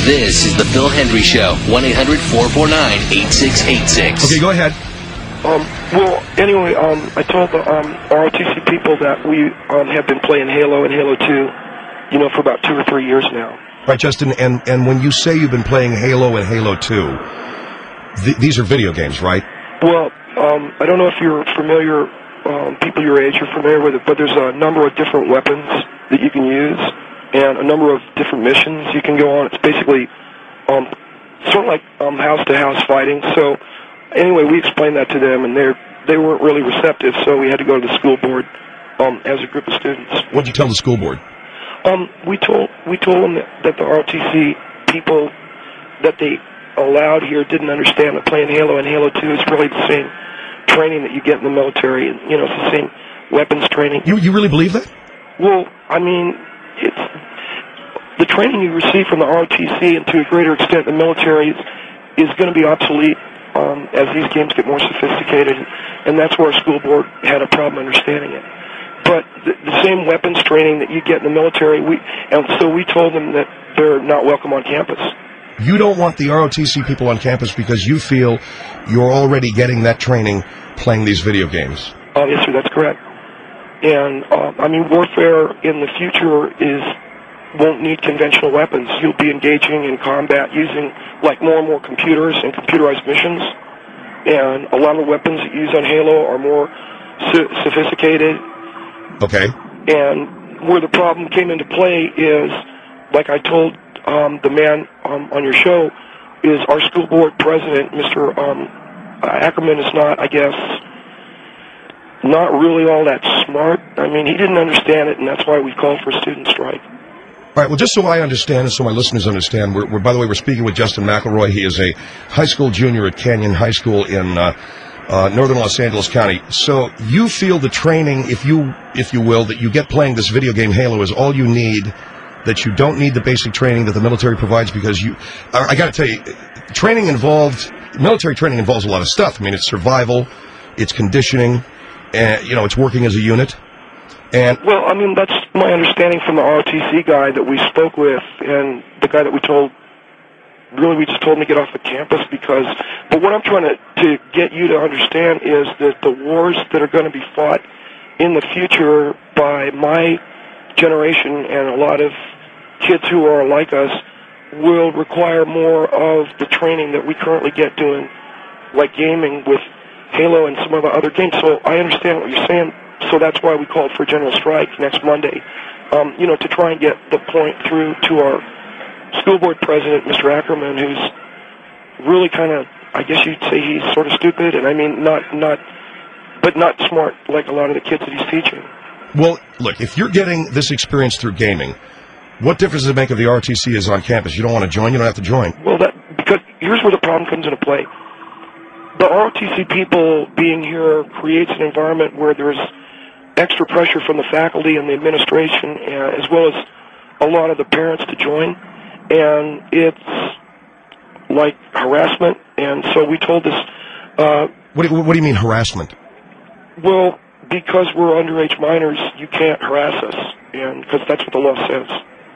This is the Phil Hendry Show. 1-800-449-8686. Okay, go ahead. Well, anyway, I told the ROTC people that we have been playing Halo and Halo 2, for about 2 or 3 years now. Right, Justin, and when you say you've been playing Halo and Halo 2, these are video games, right? Well, I don't know if you're familiar, people your age are familiar with it, but there's a number of different weapons that you can use and a number of different missions you can go on. It's basically sort of like house-to-house fighting. So anyway, we explained that to them, and they weren't really receptive, so we had to go to the school board as a group of students. What did you tell the school board? We told them that the ROTC people that they allowed here didn't understand that playing Halo and Halo 2 is really the same training that you get in the military, and it's the same weapons training. You really believe that? Well, I mean, it's the training you receive from the ROTC, and to a greater extent the military, is going to be obsolete as these games get more sophisticated, and that's where our school board had a problem understanding it. But the same weapons training that you get in the military, so we told them that they're not welcome on campus. You don't want the ROTC people on campus because you feel you're already getting that training playing these video games. Yes, sir, that's correct. And, warfare in the future won't need conventional weapons. You'll be engaging in combat using, more and more computers and computerized missions. And a lot of the weapons that you use on Halo are more sophisticated. Okay. And where the problem came into play is, like I told the man on your show, is our school board president, Mr. Ackerman, is not, I guess, not really all that smart. I mean, he didn't understand it, and that's why we called for a student strike. All right, well, just so I understand and so my listeners understand, by the way, we're speaking with Justin McElroy. He is a high school junior at Canyon High School in northern Los Angeles County. So you feel the training, if you will, that you get playing this video game Halo is all you need, that you don't need the basic training that the military provides because I got to tell you, military training involves a lot of stuff. I mean, it's survival, it's conditioning, and, it's working as a unit. And well, I mean, that's my understanding from the ROTC guy that we spoke with, and the guy that we just told him to get off the campus but what I'm trying to get you to understand is that the wars that are going to be fought in the future by my generation and a lot of kids who are like us will require more of the training that we currently get doing, like gaming with Halo and some of the other games. So I understand what you're saying. So that's why we called for a general strike next Monday, to try and get the point through to our school board president, Mr. Ackerman, who's really kind of, I guess you'd say he's sort of stupid, and I mean not smart like a lot of the kids that he's teaching. Well, look, if you're getting this experience through gaming, what difference does it make if the ROTC is on campus? You don't want to join, you don't have to join. Well, because here's where the problem comes into play. The ROTC people being here creates an environment where there's extra pressure from the faculty and the administration, as well as a lot of the parents to join, and it's like harassment. And so we told this. What do you mean harassment? Well, because we're underage minors, you can't harass us, and because that's what the law says.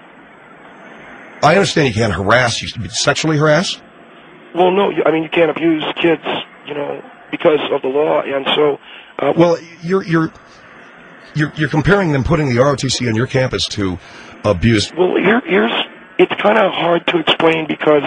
I understand you can't harass. You can sexually harass. Well, no, I mean you can't abuse kids, because of the law, and so. Well, you're comparing them putting the ROTC on your campus to abuse. Well, it's kind of hard to explain because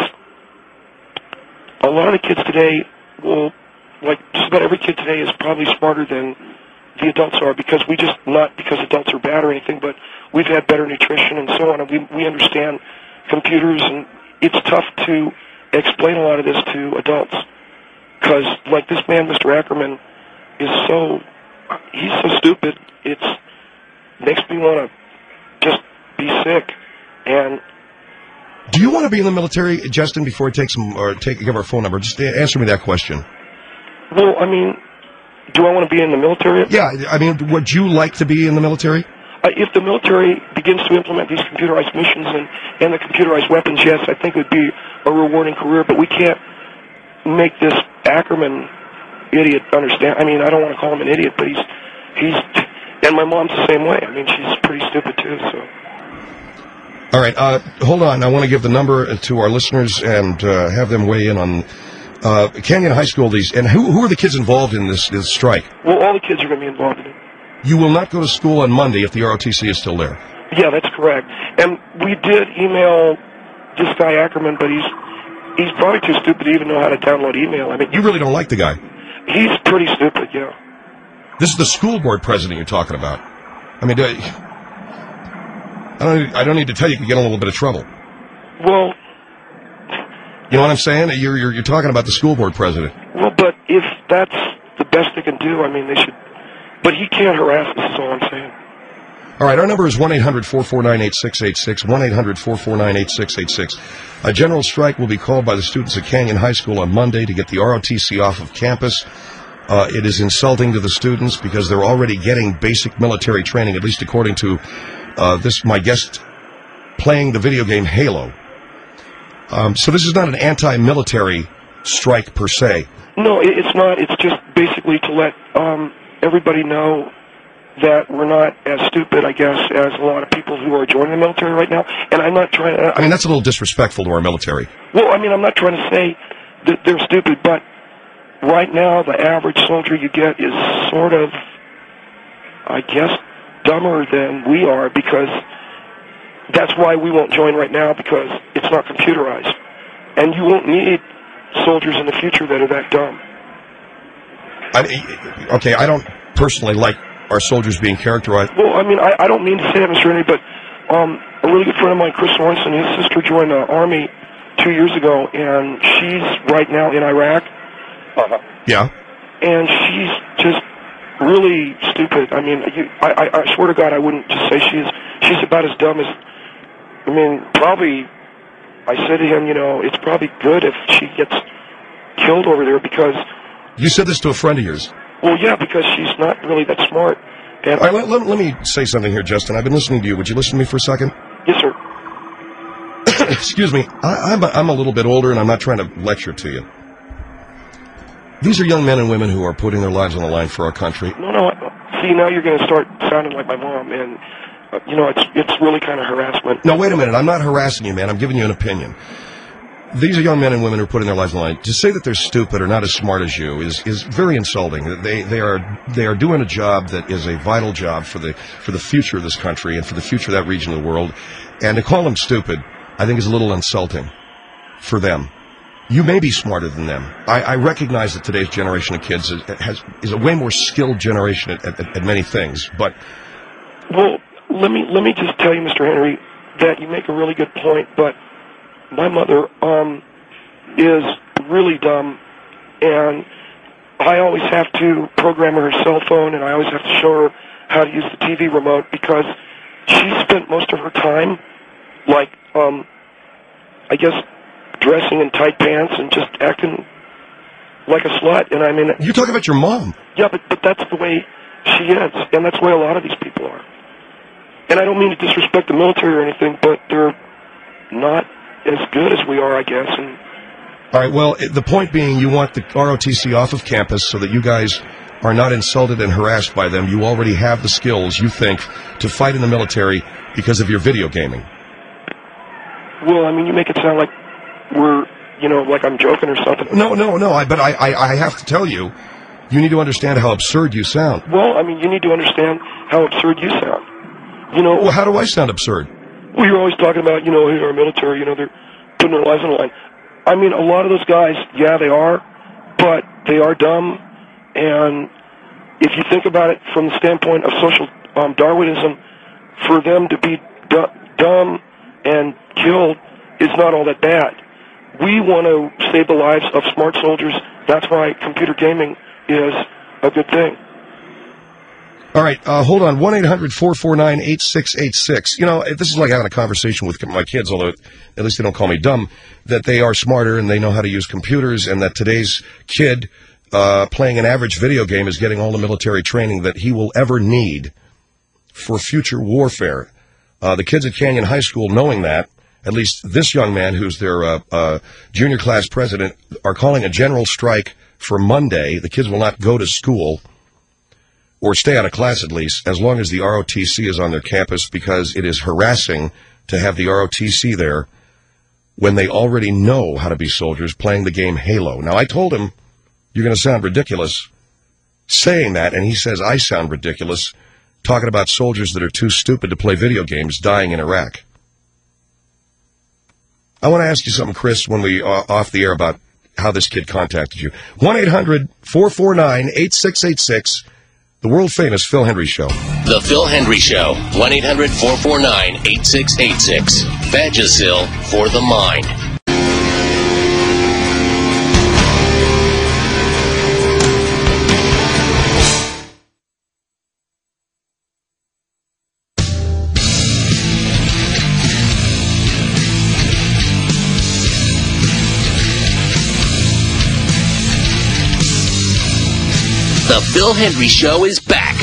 a lot of the kids today, just about every kid today is probably smarter than the adults are not because adults are bad or anything, but we've had better nutrition and so on, and we understand computers, and it's tough to explain a lot of this to adults because, like this man, Mr. Ackerman, he's so stupid. It makes me want to just be sick. And do you want to be in the military, Justin? Before I give our phone number, just answer me that question. Well, I mean, do I want to be in the military? Yeah, I mean, would you like to be in the military? If the military begins to implement these computerized missions and the computerized weapons, yes, I think it would be a rewarding career. But we can't make this Ackerman idiot understand. I mean, I don't want to call him an idiot, but he's and my mom's the same way. I mean, she's pretty stupid too. So. All right, hold on. I want to give the number to our listeners and have them weigh in on Canyon High School. And who are the kids involved in this strike? Well, all the kids are going to be involved in it. You will not go to school on Monday if the ROTC is still there. Yeah, that's correct. And we did email this guy Ackerman, but he's probably too stupid to even know how to download email. I mean, you really don't like the guy. He's pretty stupid, yeah. This is the school board president you're talking about. I mean, I don't need to tell you, you can get in a little bit of trouble. Well, you know what I'm saying? You're talking about the school board president. Well, but if that's the best they can do, I mean, they should. But he can't harass us, is all I'm saying. All right, our number is 1-800-449-8686, 1-800-449-8686. A general strike will be called by the students at Canyon High School on Monday to get the ROTC off of campus. It is insulting to the students because they're already getting basic military training, at least according to my guest playing the video game Halo. So this is not an anti-military strike per se. No, it's not. It's just basically to let everybody know that we're not as stupid, I guess, as a lot of people who are joining the military right now. And I'm not trying to... I mean, that's a little disrespectful to our military. Well, I mean, I'm not trying to say that they're stupid, but right now the average soldier you get is sort of, I guess, dumber than we are, because that's why we won't join right now, because it's not computerized. And you won't need soldiers in the future that are that dumb. I don't personally like our soldiers being characterized. Well, I mean, I don't mean to say that, Mr. Henry, but a really good friend of mine, Chris Sorensen, his sister joined the Army 2 years ago, and she's right now in Iraq. Yeah. And she's just really stupid. I mean, I swear to God, I wouldn't just say she's about as dumb as, I mean, probably, I said to him, it's probably good if she gets killed over there, because... You said this to a friend of yours? Well, yeah, because she's not really that smart. And all right, let me say something here, Justin. I've been listening to you. Would you listen to me for a second? Yes, sir. Excuse me. I'm a little bit older, and I'm not trying to lecture to you. These are young men and women who are putting their lives on the line for our country. No. See, now you're going to start sounding like my mom, and, it's really kind of harassment. No, wait a minute. I'm not harassing you, man. I'm giving you an opinion. These are young men and women who are putting their lives on the line. To say that they're stupid or not as smart as you is very insulting. They are doing a job that is a vital job for the future of this country and for the future of that region of the world. And to call them stupid, I think, is a little insulting for them. You may be smarter than them. I recognize that today's generation of kids is a way more skilled generation at many things. But well, let me just tell you, Mr. Henry, that you make a really good point. But my mother is really dumb, and I always have to program her cell phone, and I always have to show her how to use the TV remote, because she spent most of her time, like, I guess, dressing in tight pants and just acting like a slut. And I mean... You're talking about your mom. Yeah, but that's the way she is, and that's the way a lot of these people are. And I don't mean to disrespect the military or anything, but they're not as good as we are, I guess. And all right, well, the point being, you want the ROTC off of campus so that you guys are not insulted and harassed by them. You already have the skills, you think, to fight in the military because of your video gaming. Well, I mean, you make it sound like we're, like I'm joking or something. No, but I have to tell you, you need to understand how absurd you sound. Well, I mean, you need to understand how absurd you sound. Well, how do I sound absurd? Well, you're always talking about, our military, they're putting their lives on the line. I mean, a lot of those guys, yeah, they are, but they are dumb. And if you think about it from the standpoint of social Darwinism, for them to be dumb and killed is not all that bad. We want to save the lives of smart soldiers. That's why computer gaming is a good thing. All right, hold on. 1-800-449-8686. This is like having a conversation with my kids, although at least they don't call me dumb, that they are smarter and they know how to use computers, and that today's kid playing an average video game is getting all the military training that he will ever need for future warfare. The kids at Canyon High School, knowing that, at least this young man, who's their junior class president, are calling a general strike for Monday. The kids will not go to school, or stay out of class at least, as long as the ROTC is on their campus, because it is harassing to have the ROTC there when they already know how to be soldiers playing the game Halo. Now, I told him, you're going to sound ridiculous saying that, and he says I sound ridiculous talking about soldiers that are too stupid to play video games dying in Iraq. I want to ask you something, Chris, when we off the air about how this kid contacted you. 1-800-449-8686, the world-famous Phil Hendry Show. The Phil Hendry Show, 1-800-449-8686. Vagisil for the mind. The Phil Hendry Show is back.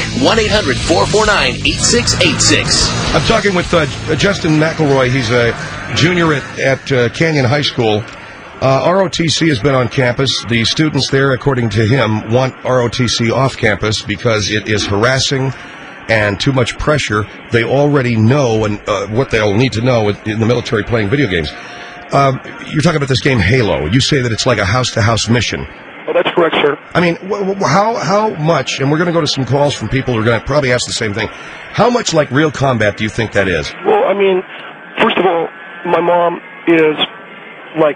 1-800-449-8686. I'm talking with Justin McElroy. He's a junior at Canyon High School. ROTC has been on campus. The students there, according to him, want ROTC off campus because it is harassing and too much pressure. They already know and what they'll need to know in the military playing video games. You're talking about this game Halo. You say that it's like a house-to-house mission. Oh, that's correct, sir. I mean, how much, and we're going to go to some calls from people who are going to probably ask the same thing, how much like real combat do you think that is? Well, I mean, first of all, my mom is like,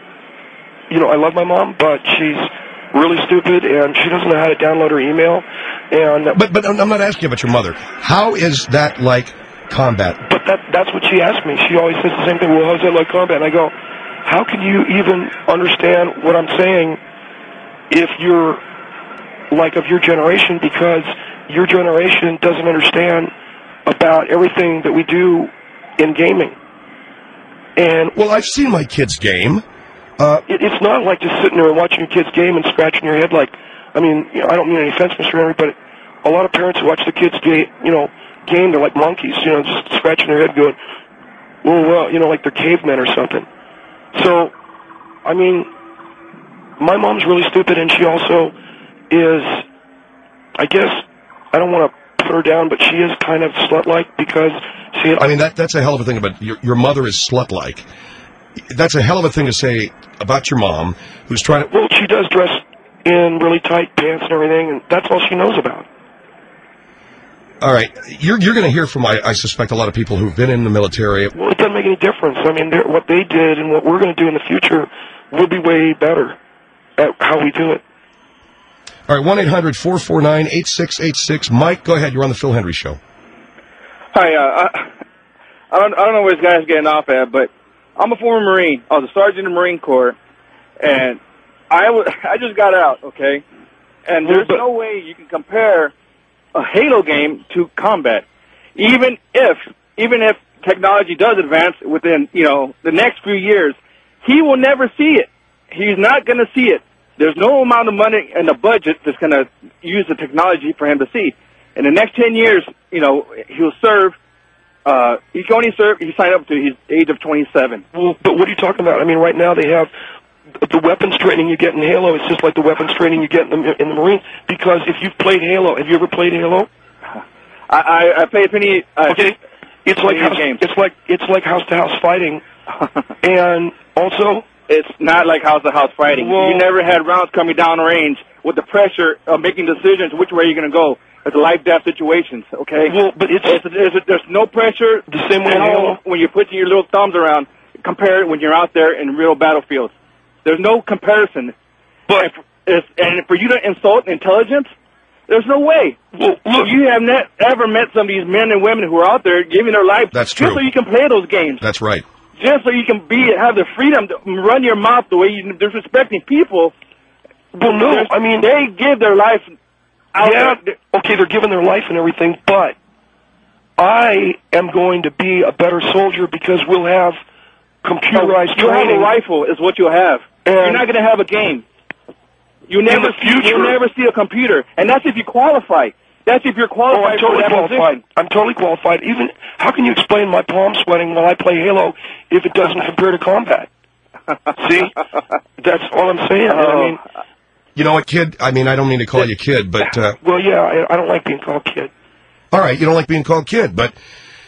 I love my mom, but she's really stupid, and she doesn't know how to download her email. And But I'm not asking about your mother. How is that like combat? But that's what she asked me. She always says the same thing, well, how's that like combat? And I go, how can you even understand what I'm saying if you're like of your generation, because your generation doesn't understand about everything that we do in gaming. And well, I've seen my kids game. It's not like just sitting there and watching your kids game and scratching your head like, I mean, I don't mean any offense, Mr. Henry, but a lot of parents who watch the kids game, they're like monkeys, just scratching their head going, well, like they're cavemen or something. So, I mean, my mom's really stupid, and she also is, I guess, I don't want to put her down, but she is kind of slut-like because she... I mean, that's a hell of a thing about your mother is slut-like. That's a hell of a thing to say about your mom, who's trying to... Well, she does dress in really tight pants and everything, and that's all she knows about. All right. You're going to hear from, I suspect, a lot of people who've been in the military. Well, it doesn't make any difference. I mean, what they did and what we're going to do in the future will be way better at how we do it. All right, 1-800-449-8686. Mike, go ahead. You're on the Phil Hendry Show. Hi, I don't know where this guy's getting off at, but I'm a former Marine. I was a sergeant in the Marine Corps, and I just got out, okay? And there's no way you can compare a Halo game to combat. Even if technology does advance within, the next few years, he will never see it. He's not going to see it. There's no amount of money in the budget that's going to use the technology for him to see. In the next 10 years, he'll serve. He can only serve, he signed up to his age of 27. Well, but what are you talking about? I mean, right now they have the weapons training you get in Halo. It's just like the weapons training you get in the Marines. Because if you've played Halo, have you ever played Halo? I played plenty. Okay, it's like games. It's like house-to-house fighting, and also. It's not like house-to-house fighting. Well, you never had rounds coming down range with the pressure of making decisions which way you're going to go. It's life-death situations, okay? Well, but there's no pressure. The same way when you're putting your little thumbs around, compare it when you're out there in real battlefields. There's no comparison. But and for you to insult intelligence, there's no way. Well, look, you have not ever met some of these men and women who are out there giving their life just so you can play those games. That's right. Just so you can have the freedom to run your mouth the way you're disrespecting people. Well, no, I mean... They give their life out there. Okay, they're giving their life and everything, but I am going to be a better soldier because we'll have computerized You'll training. have a rifle is what you'll have. And you're not going to have a game. You'll never see a computer. And that's if you qualify. That's if you're qualified I'm totally for that qualified. position. I'm totally qualified. Even how can you explain my palm sweating while I play Halo if it doesn't compare to combat? See, that's all I'm saying. I mean, you know what, kid? I mean, I don't mean to call you kid, but well, yeah, I don't like being called kid. All right, you don't like being called kid, but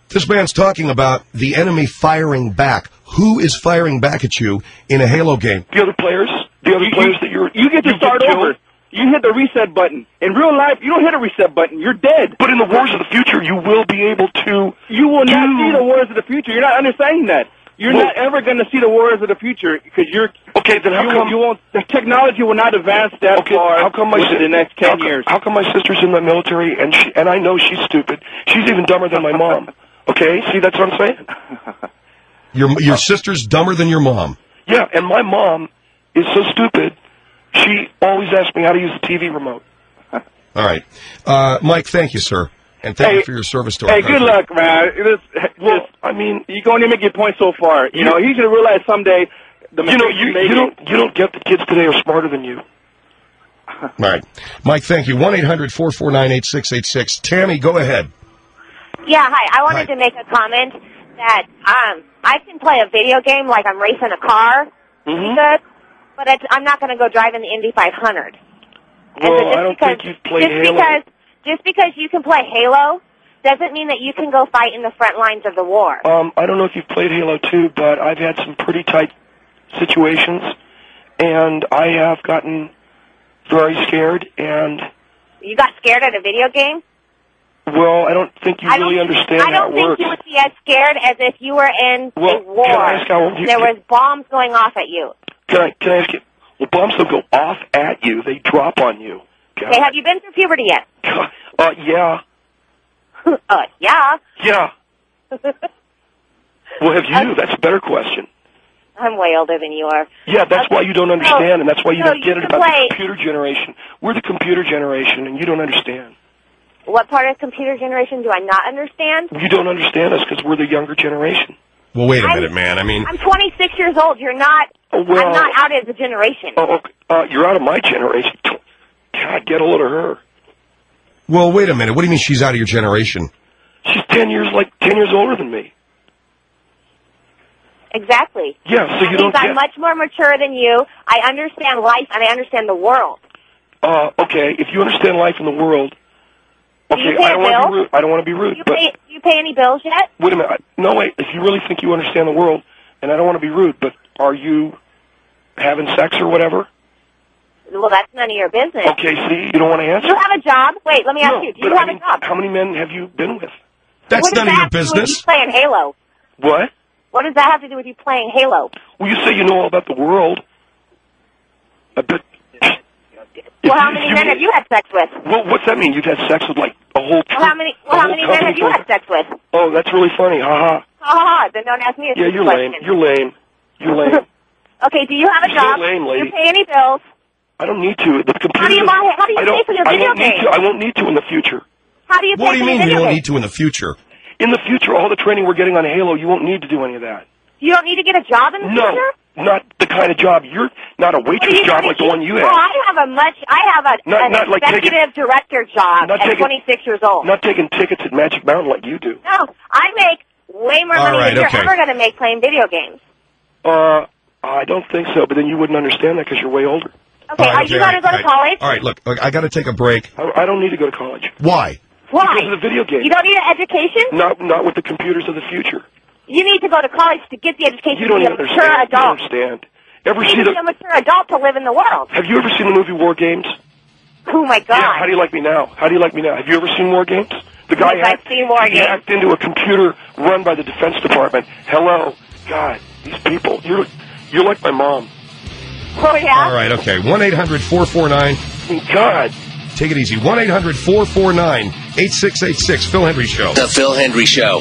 This man's talking about the enemy firing back. Who is firing back at you in a Halo game? The other players. The other players that you get to start over. You hit the reset button. In real life, you don't hit a reset button. You're dead. But in the Wars of the Future, you will be able to. You will not see the Wars of the Future. You're not understanding that. You're not ever going to see the Wars of the Future because you're. Okay, then how come you won't? The technology will not advance that far. How come within the next 10 years? How come my sister's in the military and I know she's stupid? She's even dumber than my mom. Okay, see that's what I'm saying. Your sister's dumber than your mom. Yeah, and my mom is so stupid. She always asks me how to use the TV remote. All right. Mike, thank you, sir. And thank you for your service to our country. Good luck, man. I mean, you're going to make your point so far. You know, he's going to realize someday you don't get the kids today are smarter than you. All right. Mike, thank you. 1-800-449-8686. Tammy, go ahead. Yeah, hi. I wanted to make a comment that I can play a video game like I'm racing a car. Good. But I'm not going to go drive in the Indy 500. Well, I don't think you've played Halo. Just because you can play Halo doesn't mean that you can go fight in the front lines of the war. I don't know if you've played Halo 2, but I've had some pretty tight situations, and I have gotten very scared. And you got scared at a video game? Well, I don't think you really understand how it works. I don't think you would be as scared as if you were in a war. Can I ask there was bombs going off at you. Can I ask you? Well, bombs don't go off at you; they drop on you. Okay, have you been through puberty yet? Yeah. Yeah. Yeah. Well, have you? That's a better question. I'm way older than you are. Yeah, that's why you don't understand, and that's why you don't get it about the computer generation. We're the computer generation, and you don't understand. What part of computer generation do I not understand? You don't understand us because we're the younger generation. Well, wait a minute, man. I mean, I'm 26 years old. You're not. I'm not out of the generation. You're out of my generation. God, get a load of her. Well, wait a minute. What do you mean she's out of your generation? She's 10 years older than me. Exactly. Yeah, so you don't. I'm much more mature than you. I understand life and I understand the world. Okay. If you understand life and the world. Okay, I don't want to be rude. Do you pay any bills yet? Wait a minute. No, wait. If you really think you understand the world, and I don't want to be rude, but are you having sex or whatever? Well, that's none of your business. Okay, see, you don't want to answer. Do you have a job? Wait, let me ask you. Do you have a job? How many men have you been with? That's none of your business. What does that have to do with you playing Halo? What? What does that have to do with you playing Halo? Well, you say you know all about the world. I bet. Well, how many men have you had sex with? Well, what's that mean? You've had sex with like a whole. How many men have you had sex with? Oh, that's really funny. Ha ha. Ha ha. Then don't ask me a you're question. lame. You're lame. You're lame. Okay. Do you have a job? You're lame, lady. Do you pay any bills? I don't need to. The computer. How do you pay for your video game? I won't need to in the future. How do you pay What do you for your mean you video don't game? need to in the future? In the future, all the training we're getting on Halo, you won't need to do any of that. You don't need to get a job in the future? No, not the kind of job. You're not a waitress job like the one you have. Oh, I have an executive director job at 26 years old. Not taking tickets at Magic Mountain like you do. No, I make way more money than you're ever going to make playing video games. I don't think so, but then you wouldn't understand that because you're way older. Okay, are you going to go to college? All right, look, I got to take a break. I don't need to go to college. Why? Why? Because of the video game. You don't need an education? Not with the computers of the future. You need to go to college to get the education to be a mature adult. You don't understand. You need to be a mature adult to live in the world. Have you ever seen the movie War Games? Oh, my God. Yeah, how do you like me now? Have you ever seen War Games? The guy I've seen War Games. hacked into a computer run by the Defense Department. Hello. God, these people. You're like my mom. Oh, yeah? All right, okay. 1-800-449. God. Take it easy. 1-800-449-8686. Phil Hendry Show. The Phil Hendry Show.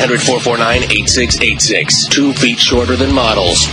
1-800-449-8686. 2 feet shorter than models.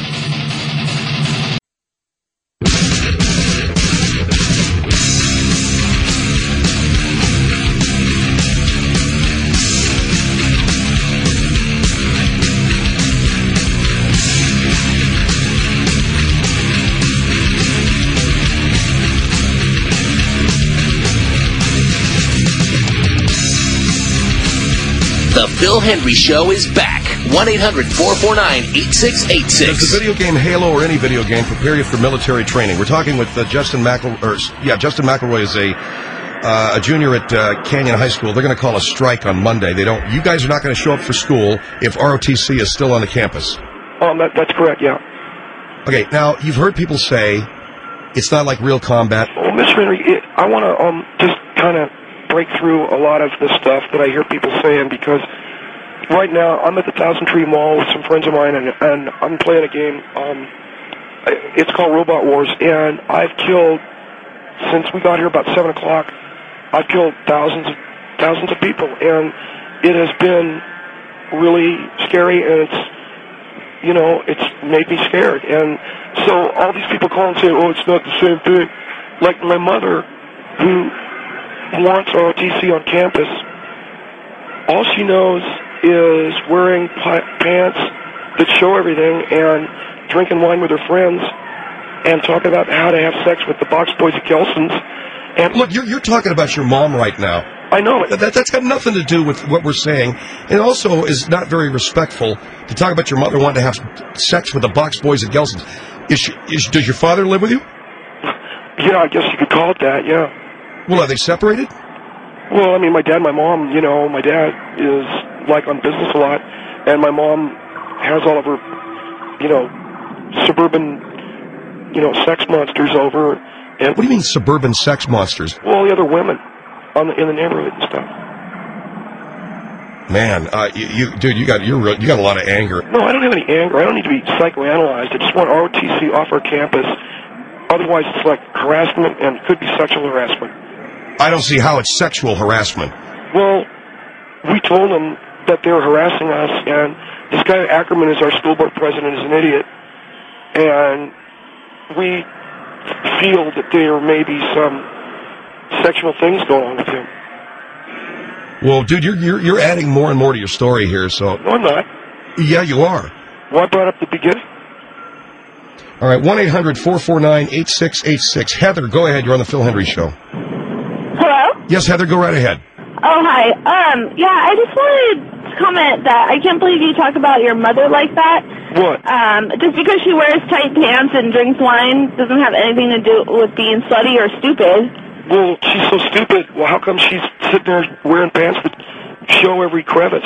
The Phil Hendry Show is back. 1-800-449-8686. Does the video game Halo or any video game prepare you for military training? We're talking with Justin McElroy. Justin McElroy is a a junior at Canyon High School. They're going to call a strike on Monday. You guys are not going to show up for school if ROTC is still on the campus. That's correct, yeah. Okay, now, you've heard people say it's not like real combat. Well, Mr. Henry, I want to just kind of break through a lot of the stuff that I hear people saying, because right now I'm at the Thousand Tree Mall with some friends of mine, and I'm playing a game. It's called Robot Wars, and I've killed, since we got here about 7 o'clock, I've killed thousands of people, and it has been really scary, and it's made me scared. And so all these people call and say, oh, it's not the same thing. Like my mother, who wants ROTC on campus, all she knows is wearing pants that show everything and drinking wine with her friends and talking about how to have sex with the box boys at Gelson's. And look, you're talking about your mom right now. I know it. That's got nothing to do with what we're saying, and also is not very respectful to talk about your mother wanting to have sex with the box boys at Gelson's. Does your father live with you? Yeah, I guess you could call it that, yeah. Well, are they separated? Well, I mean, my dad and my mom, my dad is, like, on business a lot, and my mom has all of her, suburban, sex monsters over. And what do you mean, suburban sex monsters? Well, the other women in the neighborhood and stuff. Man, you got a lot of anger. No, I don't have any anger. I don't need to be psychoanalyzed. I just want ROTC off our campus. Otherwise, it's like harassment and could be sexual harassment. I don't see how it's sexual harassment. Well, we told them that they were harassing us, and this guy Ackerman is our school board president, is an idiot, and we feel that there may be some sexual things going on with him. Well, dude, you're adding more and more to your story here, so... No, I'm not. Yeah, you are. Well, I brought up the beginning. All right, 1-800-449-8686. Heather, go ahead. You're on the Phil Hendry Show. Hello? Yes, Heather, go right ahead. Oh, hi. Yeah, I just wanted to comment that I can't believe you talk about your mother like that. What? Just because she wears tight pants and drinks wine doesn't have anything to do with being slutty or stupid. Well, she's so stupid. Well, how come she's sitting there wearing pants that show every crevice?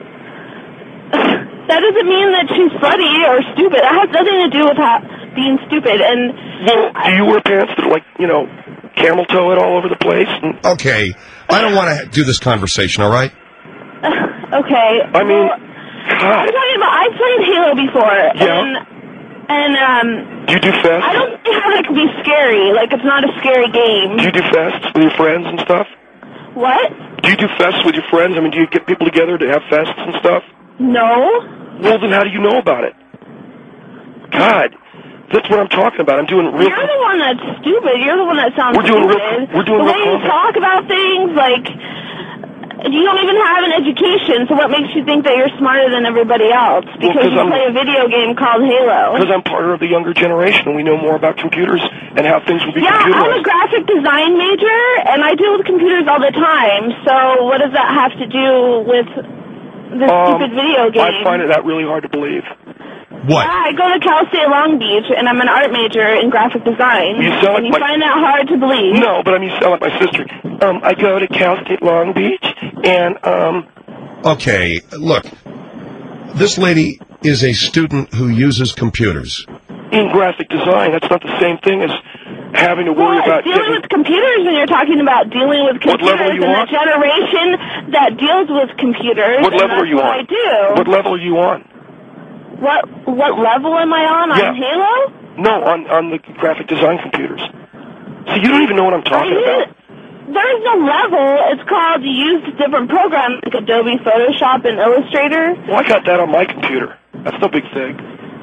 That doesn't mean that she's slutty or stupid. That has nothing to do with being stupid. And well, do you wear pants that are like, camel toe it all over the place? Okay. I don't want to do this conversation, all right? Okay. I mean, I'm talking about, I played Halo before. Yeah. And do you do fests? I don't see how that can be scary. Like, it's not a scary game. Do you do fests with your friends and stuff? What? Do you do fests with your friends? I mean, do you get people together to have fests and stuff? No. Well, then how do you know about it? God, that's what I'm talking about. I'm doing real... You're the one that's stupid. You're the one that sounds stupid. We're doing the way you talk about things, like... You don't even have an education, so what makes you think that you're smarter than everybody else? Because you play a video game called Halo. Because I'm part of the younger generation, and we know more about computers and how things will be computerized. Yeah, I'm a graphic design major, and I deal with computers all the time, so what does that have to do with this stupid video game? I find that really hard to believe. What? Yeah, I go to Cal State Long Beach, and I'm an art major in graphic design. You sound like you find that hard to believe? No, but you sound like my sister. I go to Cal State Long Beach, and Okay, look. This lady is a student who uses computers. In graphic design, that's not the same thing as having to worry about dealing with computers when you're talking about dealing with computers. What level are you on? The generation that deals with computers. What level are you on? I do. What level are you on? What level am I on Halo? No, on the graphic design computers. See, you don't even know what I'm talking about. There's no level. It's called, you use different programs like Adobe Photoshop and Illustrator. Well, I got that on my computer. That's no big thing.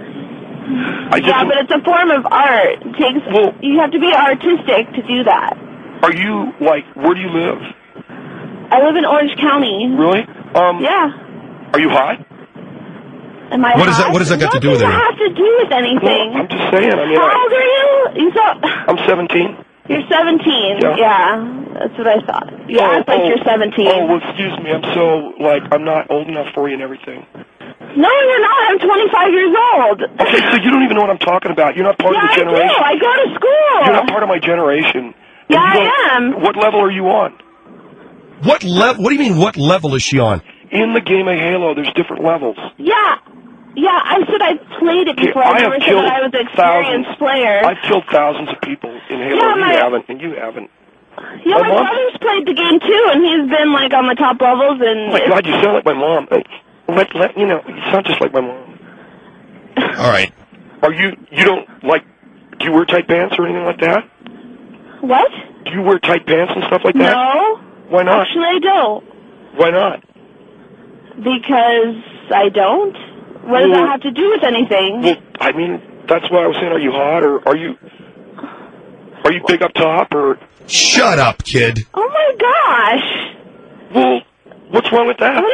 Yeah, but it's a form of art. You have to be artistic to do that. Are you, where do you live? I live in Orange County. Really? Yeah. Are you hot? Am I hot? What does that got to do with anything? What does that have to do with anything? Well, I'm just saying. I mean, how old are you? I'm 17. You're 17. Yeah, that's what I thought. You act like you're 17. Oh, well, excuse me. I'm so, I'm not old enough for you and everything. No, you're not. I'm 25 years old. Okay, so you don't even know what I'm talking about. You're not part of the generation. I do. I go to school. You're not part of my generation. Yeah, I am. What level are you on? What level? What do you mean, what level is she on? In the game of Halo, there's different levels. Yeah. Yeah, I said I played it before. I never said that I was an experienced player. I've killed thousands of people in Halo. You haven't. Yeah, my brother's played the game too, and he's been like on the top levels. And oh my God, you sound like my mom. You sound just like my mom. All right. You don't like? Do you wear tight pants or anything like that? What? Do you wear tight pants and stuff like that? No. Why not? Actually, I don't. Why not? Because I don't. What does that have to do with anything? Well, I mean, that's why I was saying, are you hot, or are you big up top, or... Shut up, kid. Oh, my gosh. Well, what's wrong with that?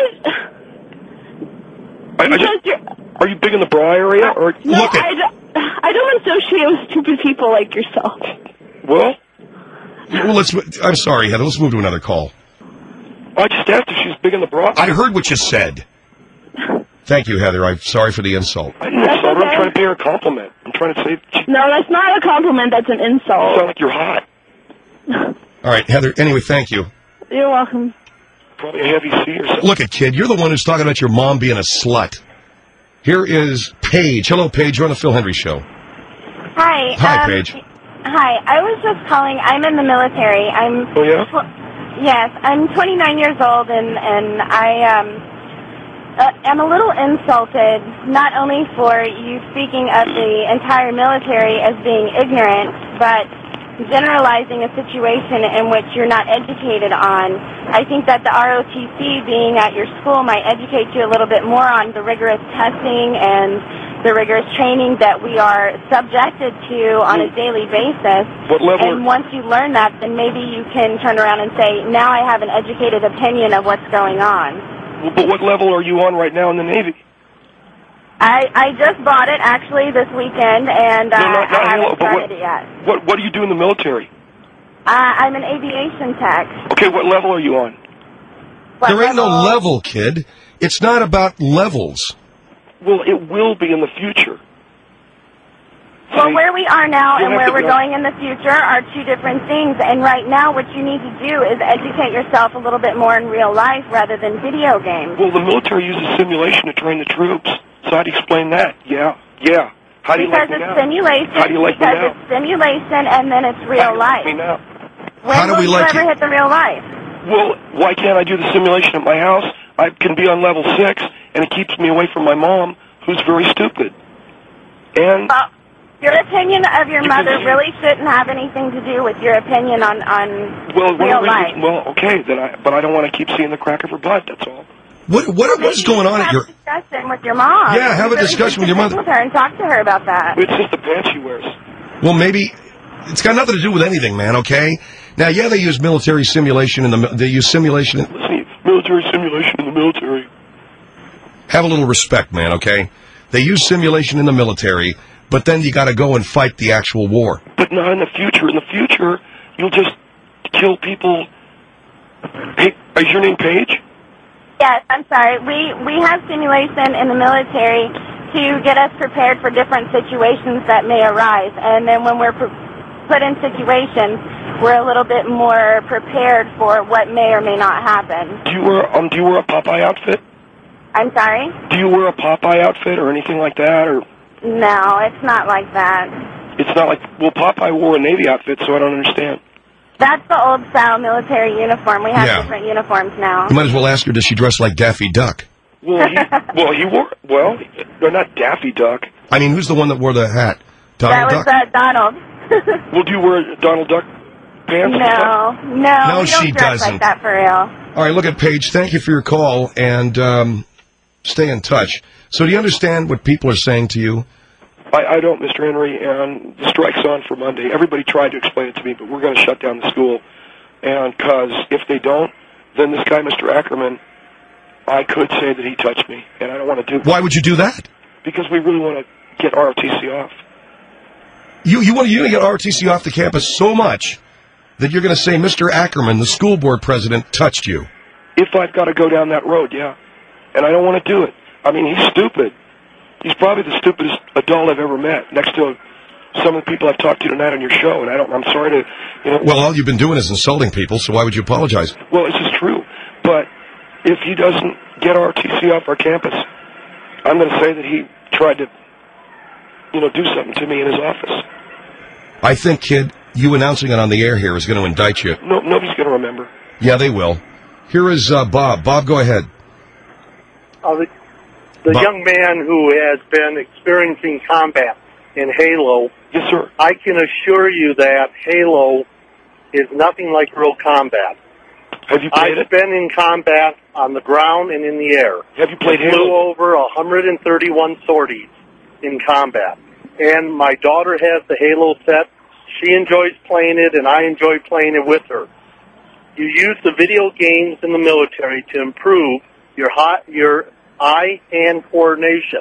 Are you big in the bra area? Or no, I don't associate with stupid people like yourself. Well, I'm sorry, Heather. Let's move to another call. I just asked if she's big in the bra. I heard what you said. Thank you, Heather. I'm sorry for the insult. I didn't insult her. I'm trying to pay her a compliment. I'm trying to say... No, that's not a compliment. That's an insult. You sound like you're hot. All right, Heather. Anyway, thank you. You're welcome. Probably a heavy C or something. Look at kid. You're the one who's talking about your mom being a slut. Here is Paige. Hello, Paige. You're on the Phil Hendry Show. Hi. Hi, Paige. Hi. I was just calling. I'm in the military. Oh, yeah? Yes. I'm 29 years old, and I'm a little insulted, not only for you speaking of the entire military as being ignorant, but generalizing a situation in which you're not educated on. I think that the ROTC being at your school might educate you a little bit more on the rigorous testing and the rigorous training that we are subjected to on a daily basis. What level? And once you learn that, then maybe you can turn around and say, now I have an educated opinion of what's going on. But what level are you on right now in the Navy? I just bought it, actually, this weekend, and I haven't started it yet. What do you do in the military? I'm an aviation tech. Okay, what level are you on? There ain't no level, kid. It's not about levels. Well, it will be in the future. Well, where we are now and where we're going in the future are two different things. And right now, what you need to do is educate yourself a little bit more in real life rather than video games. Well, the military uses simulation to train the troops. So how do you explain that? Yeah. How do you like me now? Simulation. How do you like me now? Because it's simulation and then it's real life. How do you like me now? How do we like you ever hit the real life? Well, why can't I do the simulation at my house? I can be on level 6, and it keeps me away from my mom, who's very stupid. And... your opinion of your mother really shouldn't have anything to do with your opinion on real life. Well, okay, but I don't want to keep seeing the crack of her butt, that's all. What's going on at your... Have a discussion with your mom. Yeah, have a discussion with your mother. With her and talk to her about that. It's just the pants she wears. Well, maybe... It's got nothing to do with anything, man, okay? Now, yeah, they use military simulation in the... They use simulation... Listen, military simulation in the military. Have a little respect, man, okay? They use simulation in the military... But then you got to go and fight the actual war. But not in the future. In the future, you'll just kill people. Hey, is your name Paige? Yes, I'm sorry. We have simulation in the military to get us prepared for different situations that may arise. And then when we're put in situations, we're a little bit more prepared for what may or may not happen. Do you wear a Popeye outfit? I'm sorry? Do you wear a Popeye outfit or anything like that, or... No, it's not like that. It's not like... Well, Popeye wore a Navy outfit, so I don't understand. That's the old-style military uniform. We have different uniforms now. You might as well ask her, does she dress like Daffy Duck? Well, he wore... Well, they're not Daffy Duck. I mean, who's the one that wore the hat? Donald Duck? That was Donald. Well, do you wear Donald Duck pants? No, she dress doesn't. like that for real. All right, look at Paige. Thank you for your call, and stay in touch. So do you understand what people are saying to you? I don't, Mr. Henry, and the strike's on for Monday. Everybody tried to explain it to me, but we're going to shut down the school. And because if they don't, then this guy, Mr. Ackerman, I could say that he touched me, and I don't want to do that. Why would you do that? Because we really want to get ROTC off. You want to get ROTC off the campus so much that you're going to say Mr. Ackerman, the school board president, touched you? If I've got to go down that road, yeah. And I don't want to do it. I mean, he's stupid. He's probably the stupidest adult I've ever met, next to some of the people I've talked to tonight on your show, and I'm sorry to, Well, all you've been doing is insulting people, so why would you apologize? Well, this is true, but if he doesn't get ROTC off our campus, I'm going to say that he tried to, do something to me in his office. I think, kid, you announcing it on the air here is going to indict you. No, nobody's going to remember. Yeah, they will. Here is Bob. Bob, go ahead. The young man who has been experiencing combat in Halo. Yes, sir. I can assure you that Halo is nothing like real combat. Have you played it? I've been in combat on the ground and in the air. Have you played Halo? Flew over 131 sorties in combat. And my daughter has the Halo set. She enjoys playing it, and I enjoy playing it with her. You use the video games in the military to improve your eye-hand coordination.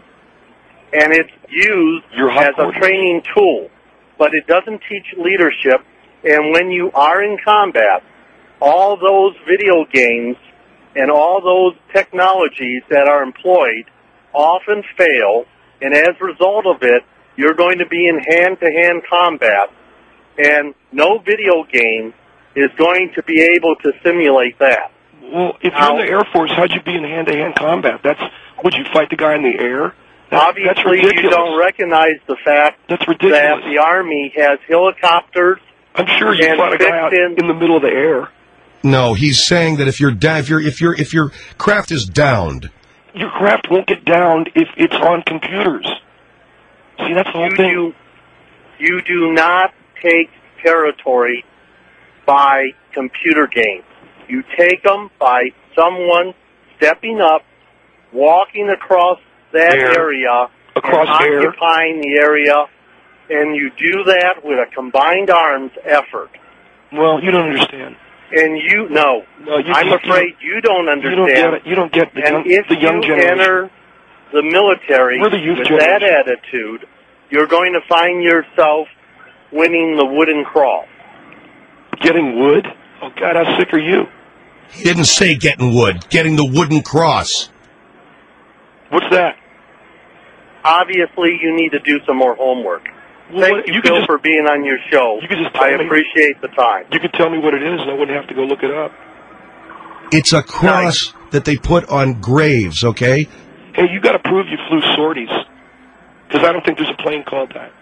And it's used as a training tool, but it doesn't teach leadership. And when you are in combat, all those video games and all those technologies that are employed often fail, and as a result of it, you're going to be in hand-to-hand combat, and no video game is going to be able to simulate that. Well, if you're in the Air Force, how'd you be in hand-to-hand combat? Would you fight the guy in the air? Obviously, you don't recognize the fact that the Army has helicopters. I'm sure you fought a guy out in the middle of the air. No, he's saying that if your craft is downed, your craft won't get downed if it's on computers. See, that's the whole thing. You do not take territory by computer games. You take them by someone stepping up, walking across that area, and occupying the area, and you do that with a combined arms effort. Well, you don't understand. And I'm afraid you don't understand. You don't get the young if you generation. enter the military with that attitude, you're going to find yourself winning the wooden cross. Getting wood? Oh, God, how sick are you? He didn't say getting wood. Getting the wooden cross. What's that? Obviously, you need to do some more homework. Thank you, Phil, for being on your show. I appreciate the time. You could tell me what it is, and I wouldn't have to go look it up. It's a cross that they put on graves, okay? Hey, you got to prove you flew sorties, because I don't think there's a plane called that.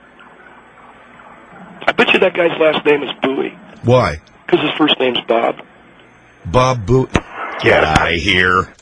I bet you that guy's last name is Bowie. Why? Because his first name's Bob. Bob Bowie. Get out of here.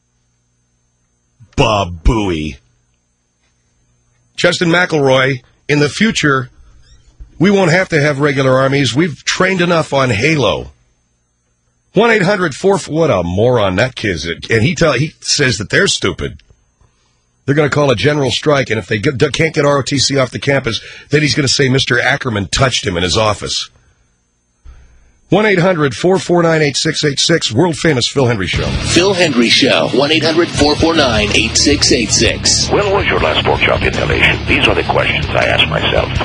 Bob Bowie. Justin McElroy, in the future, we won't have to have regular armies. We've trained enough on Halo. 1-800-4... What a moron that kid is. And he says that they're stupid. They're going to call a general strike, and if they can't get ROTC off the campus, then he's going to say Mr. Ackerman touched him in his office. 1-800-449-8686, world-famous Phil Hendry Show. Phil Hendry Show, 1-800-449-8686. When was your last pork chop inhalation? These are the questions I ask myself.